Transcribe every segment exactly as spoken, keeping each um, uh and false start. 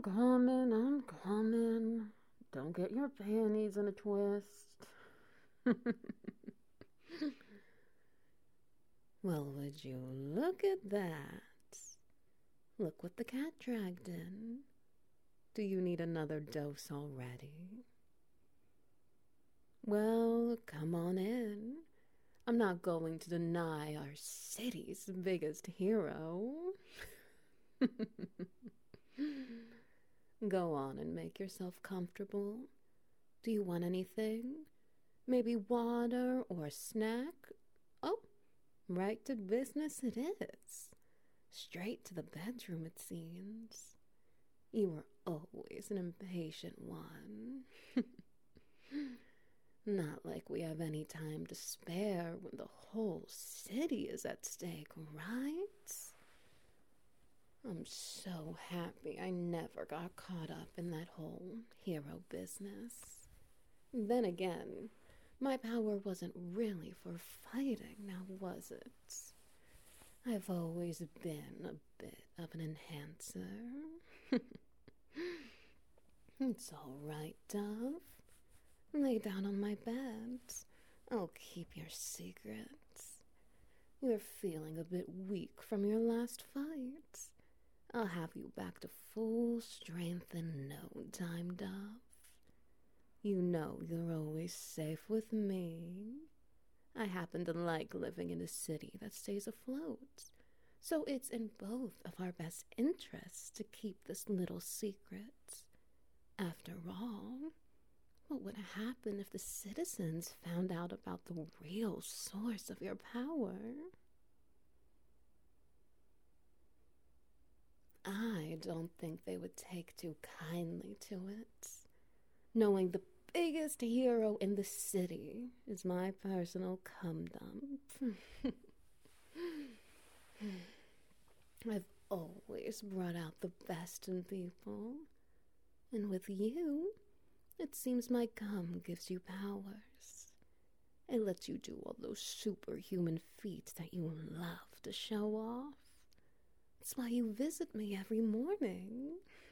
coming, I'm coming. Don't get your panties in a twist. Well, would you look at that? Look what the cat dragged in. Do you need another dose already? Well, come on in. I'm not going to deny our city's biggest hero. Go on and make yourself comfortable. Do you want anything? Maybe water or a snack? Oh, right to business it is. Straight to the bedroom, it seems. You were always an impatient one. Not like we have any time to spare when the whole city is at stake, right? I'm so happy I never got caught up in that whole hero business. Then again, my power wasn't really for fighting, now was it? I've always been a bit of an enhancer. It's all right, Dove. Lay down on my bed. I'll keep your secrets. You're feeling a bit weak from your last fight. I'll have you back to full strength in no time, Dove. You know you're always safe with me. I happen to like living in a city that stays afloat, so it's in both of our best interests to keep this little secret. After all, what would happen if the citizens found out about the real source of your power? I don't think they would take too kindly to it, knowing the biggest hero in the city is my personal cum-dump. I've always brought out the best in people, and with you, it seems my cum gives you powers. It lets you do all those superhuman feats that you love to show off. It's why you visit me every morning.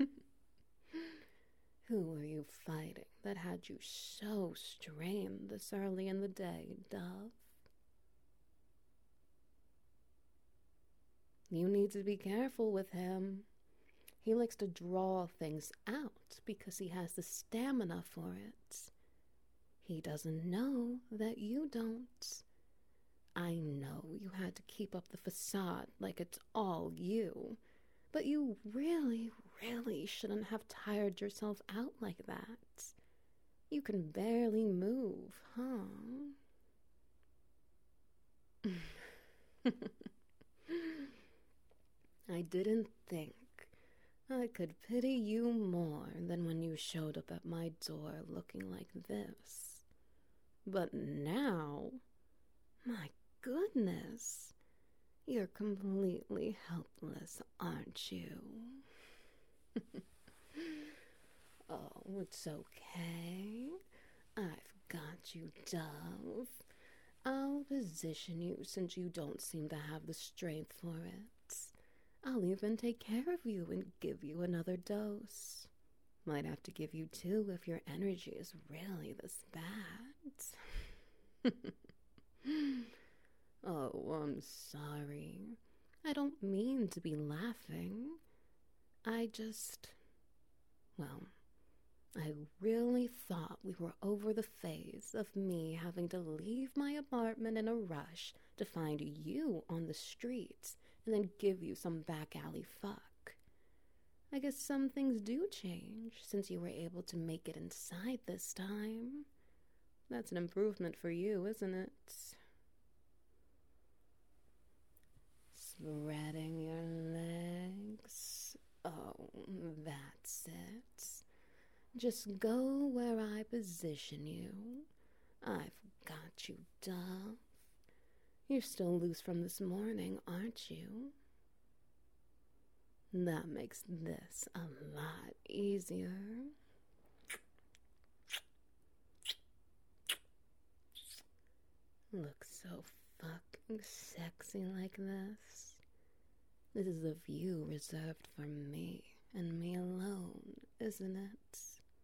Who were you fighting that had you so strained this early in the day, Dove? You need to be careful with him. He likes to draw things out because he has the stamina for it. He doesn't know that you don't. I know you had to keep up the facade like it's all you, but you really, really shouldn't have tired yourself out like that. You can barely move, huh? I didn't think I could pity you more than when you showed up at my door looking like this. But now, my goodness, you're completely helpless, aren't you? Oh, it's okay. I've got you, Dove. I'll position you since you don't seem to have the strength for it. I'll even take care of you and give you another dose. Might have to give you two if your energy is really this bad. Oh, I'm sorry. I don't mean to be laughing. I just... Well, I really thought we were over the phase of me having to leave my apartment in a rush to find you on the streets and then give you some back alley fuck. I guess some things do change since you were able to make it inside this time. That's an improvement for you, isn't it? Spreading your legs. Oh, that's it. Just go where I position you. I've got you, Dove. You're still loose from this morning, aren't you? That makes this a lot easier. Look so fucking sexy like this. This is a view reserved for me and me alone, isn't it?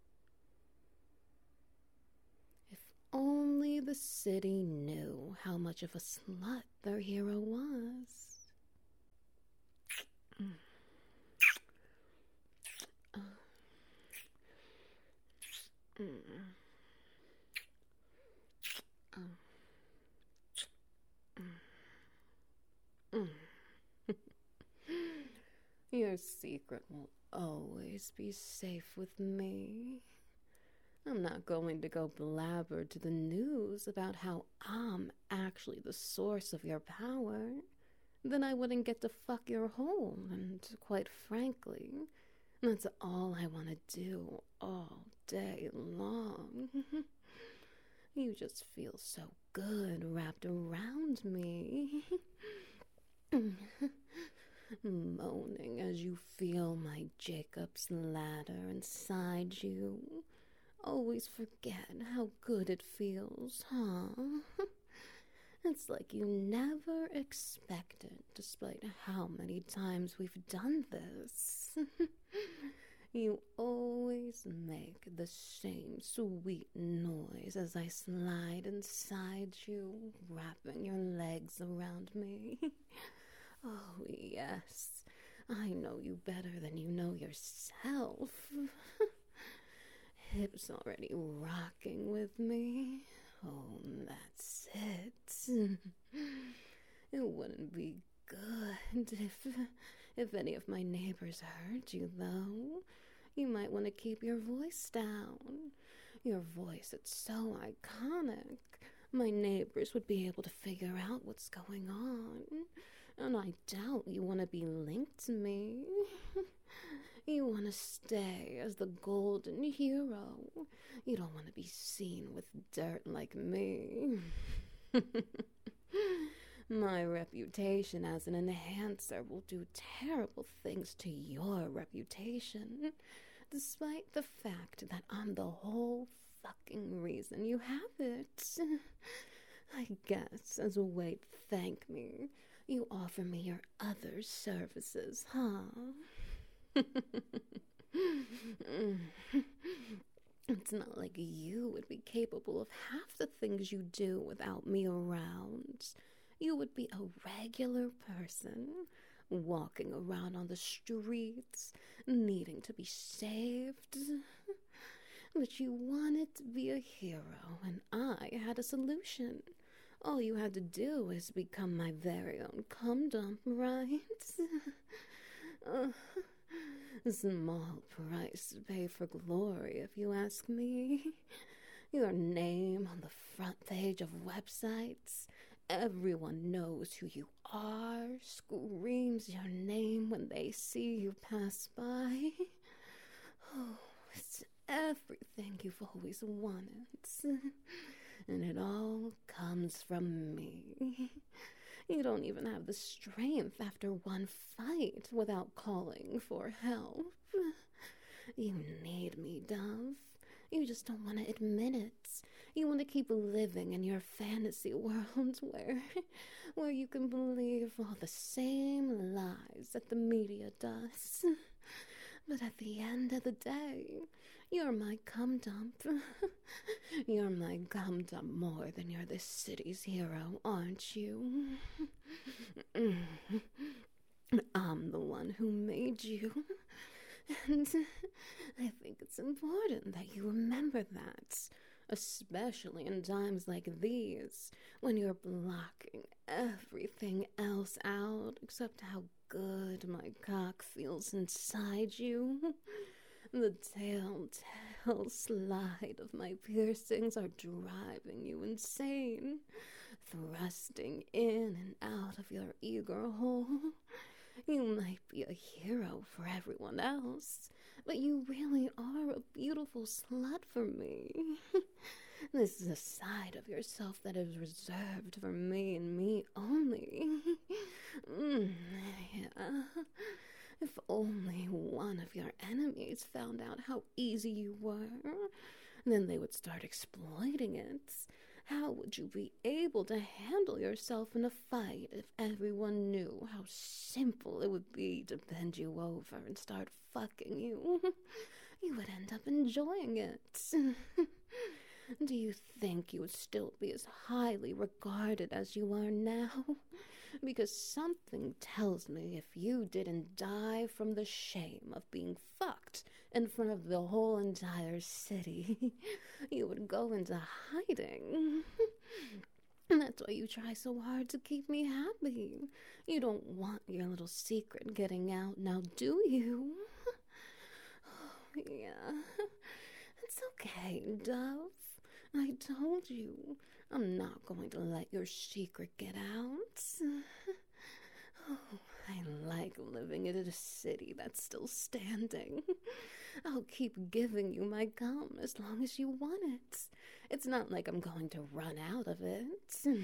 If only the city knew how much of a slut their hero was. Mm. Uh. Mm. Uh. Mm. Your secret will always be safe with me. I'm not going to go blabber to the news about how I'm actually the source of your power. Then I wouldn't get to fuck your hole, and quite frankly, that's all I want to do all day long. You just feel so good wrapped around me. Moaning as you feel my Jacob's ladder inside you. Always forget how good it feels, huh? It's like you never expected, despite how many times we've done this. You always make the same sweet noise as I slide inside you, wrapping your legs around me. Oh, yes, I know you better than you know yourself. Hips already rocking with me. Oh, that's it. It wouldn't be good if, if any of my neighbors heard you, though. You might want to keep your voice down. Your voice, it's so iconic. My neighbors would be able to figure out what's going on. And I doubt you want to be linked to me. You want to stay as the golden hero. You don't want to be seen with dirt like me. My reputation as an enhancer will do terrible things to your reputation, despite the fact that I'm the whole fucking reason you have it. I guess as a way to thank me, you offer me your other services, huh? It's not like you would be capable of half the things you do without me around. You would be a regular person, walking around on the streets, needing to be saved. But you wanted to be a hero, and I had a solution. All you had to do is become my very own cum dump, right? uh, small price to pay for glory, if you ask me. Your name on the front page of websites. Everyone knows who you are, screams your name when they see you pass by. Oh, it's everything you've always wanted. And it all comes from me. You don't even have the strength after one fight without calling for help. You need me, Dove. You just don't want to admit it. You want to keep living in your fantasy world where, where you can believe all the same lies that the media does. But at the end of the day, you're my cum dump. You're my cum dump more than you're this city's hero, aren't you? I'm the one who made you. And I think it's important that you remember that, especially in times like these, when you're blocking everything else out except how good my cock feels inside you. The telltale slide of my piercings are driving you insane, thrusting in and out of your eager hole. You might be a hero for everyone else, but you really are a beautiful slut for me. This is a side of yourself that is reserved for me and me only. Mm, yeah. If only one of your enemies found out how easy you were, then they would start exploiting it. How would you be able to handle yourself in a fight if everyone knew how simple it would be to bend you over and start fucking you? You would end up enjoying it. Do you think you would still be as highly regarded as you are now? Because something tells me if you didn't die from the shame of being fucked in front of the whole entire city, you would go into hiding. And that's why you try so hard to keep me happy. You don't want your little secret getting out now, do you? Oh, yeah. It's okay, Dove. I told you, I'm not going to let your secret get out. Oh, I like living in a city that's still standing. I'll keep giving you my gum as long as you want it. It's not like I'm going to run out of it.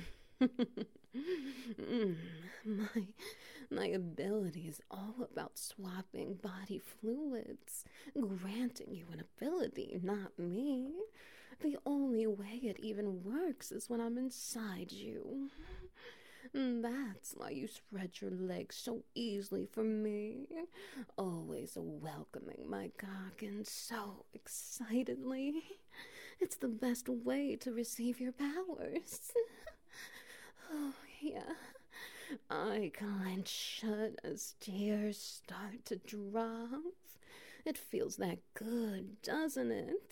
mm, my, my ability is all about swapping body fluids, granting you an ability, not me. The only way it even works is when I'm inside you. That's why you spread your legs so easily for me, always welcoming my cock in so excitedly. It's the best way to receive your powers. Oh, yeah. I clench shut as tears start to drop. It feels that good, doesn't it?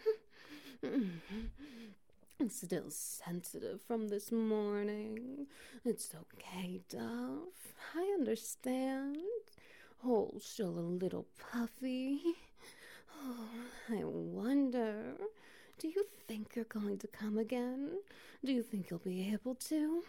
I'm still sensitive from this morning. It's okay, Dove. I understand. Hole's still a little puffy. Oh, I wonder, do you think you're going to come again? Do you think you'll be able to?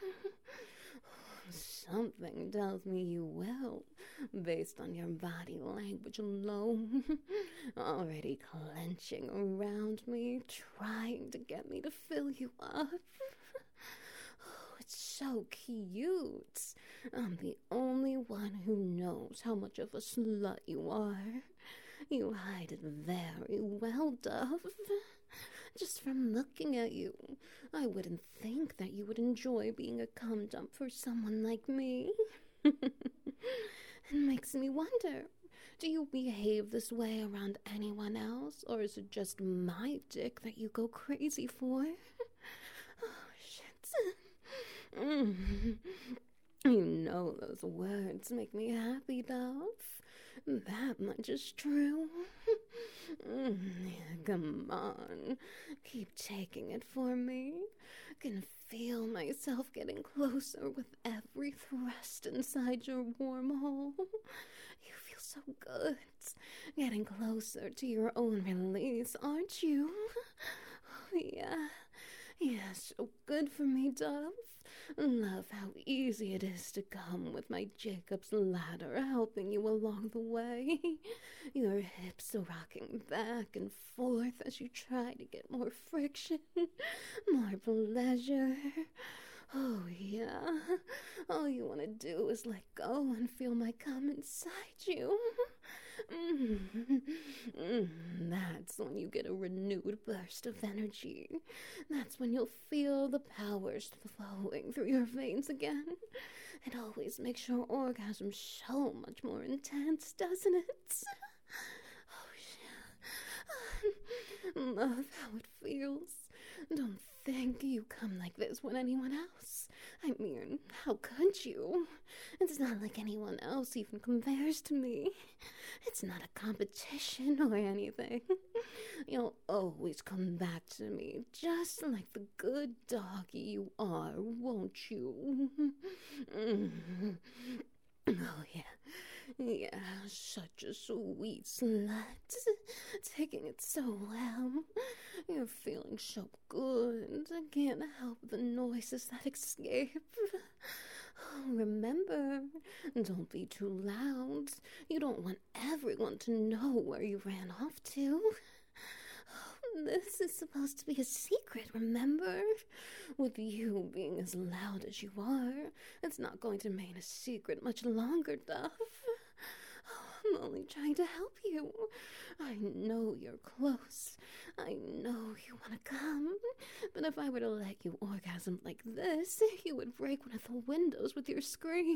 Something tells me you will, based on your body language alone. Already clenching around me, trying to get me to fill you up. Oh, it's so cute. I'm the only one who knows how much of a slut you are. You hide it very well, Dove. Just from looking at you, I wouldn't think that you would enjoy being a cum dump for someone like me. It makes me wonder, do you behave this way around anyone else, or is it just my dick that you go crazy for? Oh, shit. Mm. You know those words make me happy, Dove. That much is true. Mm, yeah, come on. Keep taking it for me. Can feel myself getting closer with every thrust inside your warm hole. You feel so good. Getting closer to your own release, aren't you? Oh, yeah. Yeah, so good for me, Dove. Love how easy it is to come with my Jacob's ladder helping you along the way. Your hips rocking back and forth as you try to get more friction, more pleasure. Oh, yeah. All you want to do is let go and feel my cum inside you. Mm. Mm. That's when you get a renewed burst of energy. That's when you'll feel the powers flowing through your veins again. It always makes your orgasm so much more intense, doesn't it? Oh, yeah. Love how it feels. Don't think you come like this with anyone else. I mean, how could you? It's not like anyone else even compares to me. It's not a competition or anything. You'll always come back to me, just like the good doggy you are, won't you? Mm. Oh, yeah. Yeah, such a sweet slut. Taking it so well. You're feeling so good. I can't help the noises that escape. Oh, remember, don't be too loud. You don't want everyone to know where you ran off to. This is supposed to be a secret, remember? With you being as loud as you are, it's not going to remain a secret much longer, Duff. I'm only trying to help you. I know you're close. I know you want to come. But if I were to let you orgasm like this, you would break one of the windows with your scream.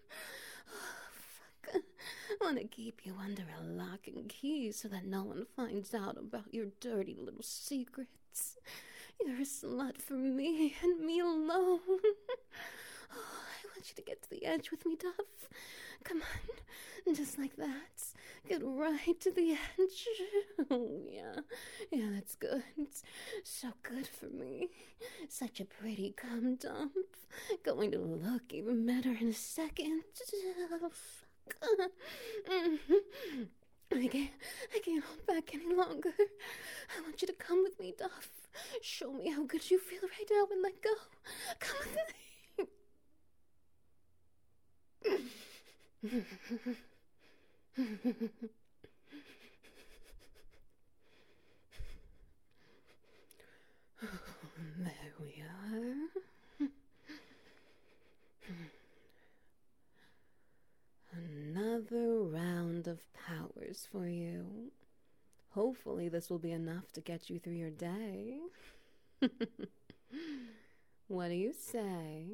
Fuck. I want to keep you under a lock and key so that no one finds out about your dirty little secrets. You're a slut for me and me alone. Oh, I want you to get to the edge with me, Duff. Come on, just like that. Get right to the edge. Oh, yeah. Yeah, that's good. So good for me. Such a pretty cum dump. Going to look even better in a second. Oh, fuck. I can't, I can't hold back any longer. I want you to come with me, Duff. Show me how good you feel right now and let go. Come with me. There we are. Another round of powers for you. Hopefully this will be enough to get you through your day. What do you say?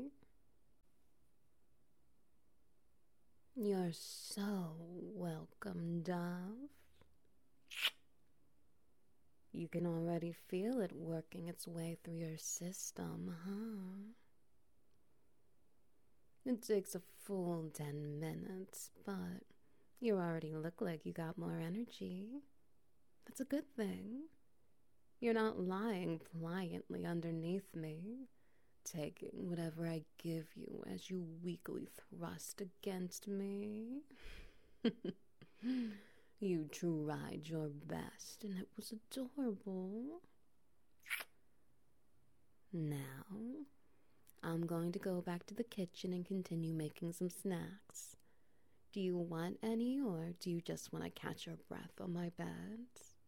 You're so welcome, Dove. You can already feel it working its way through your system, huh? It takes a full ten minutes, but you already look like you got more energy. That's a good thing. You're not lying pliantly underneath me, taking whatever I give you as you weakly thrust against me. You tried your best, and it was adorable. Now, I'm going to go back to the kitchen and continue making some snacks. Do you want any, or do you just want to catch your breath on my bed?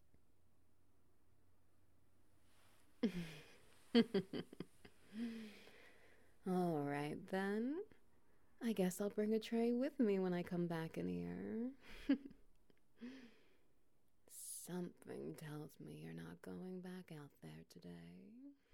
All right, then. I guess I'll bring a tray with me when I come back in here. Something tells me you're not going back out there today.